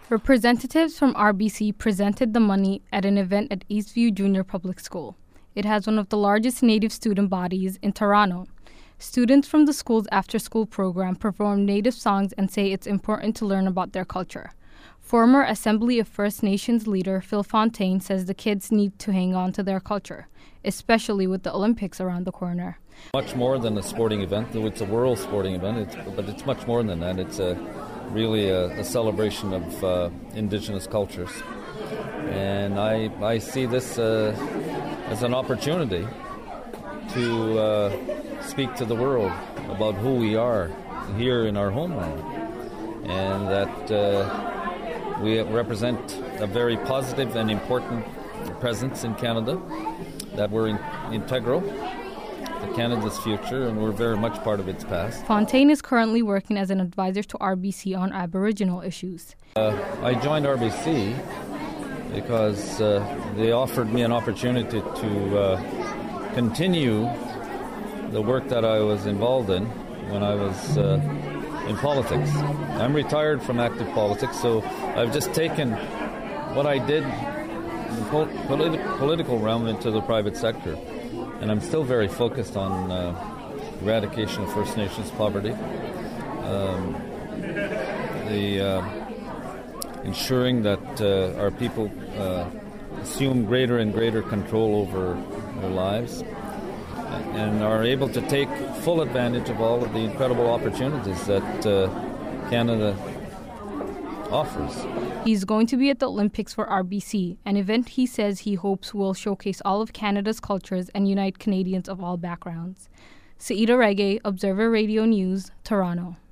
Representatives from RBC presented the money at an event at Eastview Junior Public School. It has one of the largest Native student bodies in Toronto. Students from the school's after-school program perform Native songs and say it's important to learn about their culture. Former Assembly of First Nations leader Phil Fontaine says the kids need to hang on to their culture, especially with the Olympics around the corner. Much more than a sporting event, though it's a world sporting event, but it's much more than that. It's really a celebration of Indigenous cultures. And I see this as an opportunity to speak to the world about who we are here in our homeland, and that we represent a very positive and important presence in Canada, that we're integral to Canada's future, and we're very much part of its past. Fontaine is currently working as an advisor to RBC on Aboriginal issues. I joined RBC because they offered me an opportunity to continue the work that I was involved in when I was in politics. I'm retired from active politics, so I've just taken what I did in the political realm into the private sector. And I'm still very focused on eradication of First Nations poverty, ensuring that our people assume greater and greater control over their lives and are able to take full advantage of all of the incredible opportunities that Canada offers. He's going to be at the Olympics for RBC, an event he says he hopes will showcase all of Canada's cultures and unite Canadians of all backgrounds. Saida Reggae, Observer Radio News, Toronto.